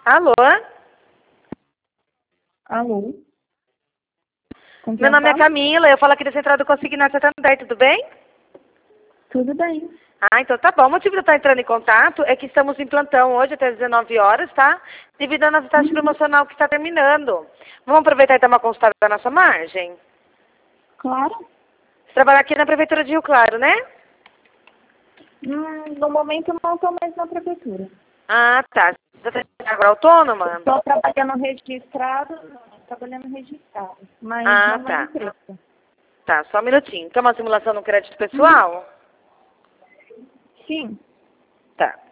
Alô? Alô? Com quem Meu eu nome é falo? Camila, eu falo aqui da Central do Consignado Santander, tudo bem? Tudo bem. Ah, então tá bom. O motivo de eu estar entrando em contato é que estamos em plantão hoje até às 19 horas, tá? Devido à nossa taxa promocional que está terminando. Vamos aproveitar e dar uma consultada da nossa margem? Claro. Você trabalha aqui na Prefeitura de Rio Claro, né? No momento eu não estou mais na prefeitura. Ah, tá. Você está agora autônoma? Estou trabalhando registrado, trabalhando registrado, mas Ah, não na tá. empresa. Tá, só um minutinho. Quer uma simulação no crédito Uhum. pessoal? Sim. Tá.